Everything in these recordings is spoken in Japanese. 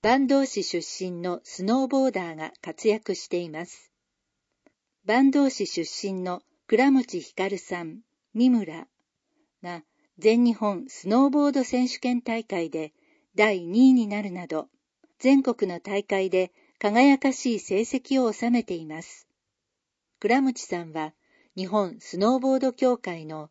坂東市出身のスノーボーダーが活躍しています。坂東市出身の倉持光さん、三村が全日本スノーボード選手権大会で第2位になるなど、全国の大会で輝かしい成績を収めています。倉持さんは日本スノーボード協会の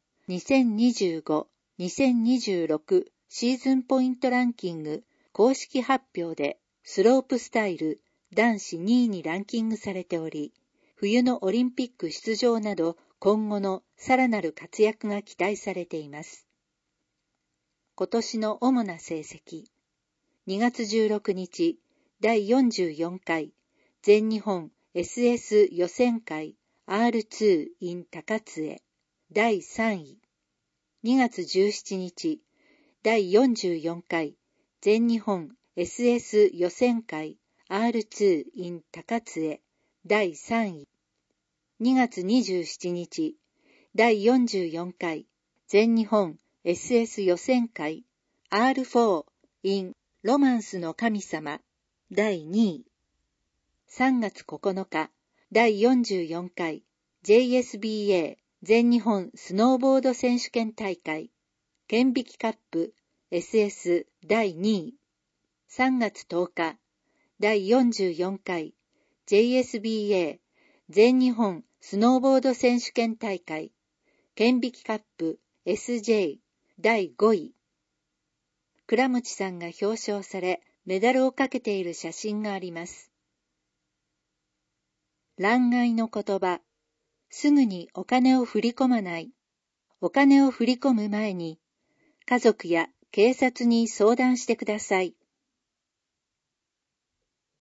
2025-2026シーズンポイントランキング公式発表でスロープスタイル男子2位にランキングされており、冬のオリンピック出場など今後のさらなる活躍が期待されています。今年の主な成績。2月16日、第44回全日本 SS 予選会 R2 in 高津第3位。2月17日、第44回全日本 SS 予選会 R2 in 高津第3位。2月27日、第44回全日本 SS 予選会 R4 in ロマンスの神様第2位。3月9日、第44回 JSBA 全日本スノーボード選手権大会県引きカップ SS 第2位。3月10日、第44回 JSBA 全日本スノーボード選手権大会県引きカップ SJ 第5位。倉持さんが表彰されメダルをかけている写真があります。欄外の言葉。すぐにお金を振り込まない。お金を振り込む前に家族や警察に相談してください。